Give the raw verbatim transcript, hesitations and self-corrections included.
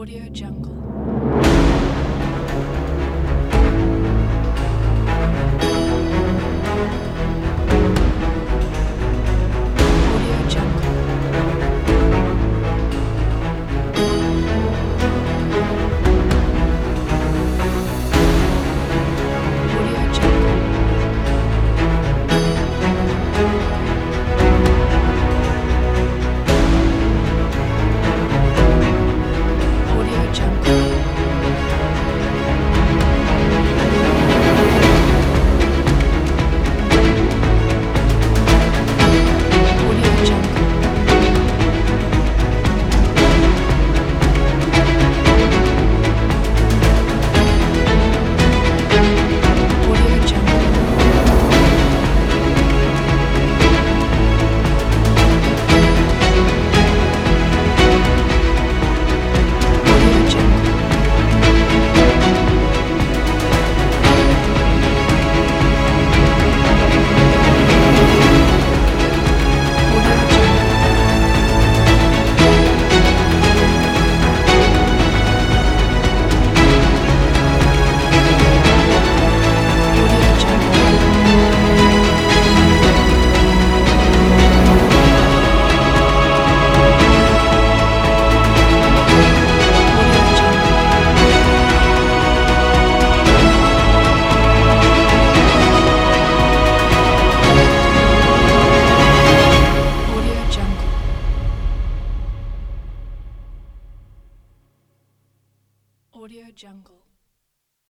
Audio Jungle. Audio Jungle. Audio Jungle. Audio Jungle. Audio Jungle. Audio Jungle. Audio Jungle. Audio Jungle. Audio Jungle. Audio Jungle. Audio Jungle. Audio Jungle.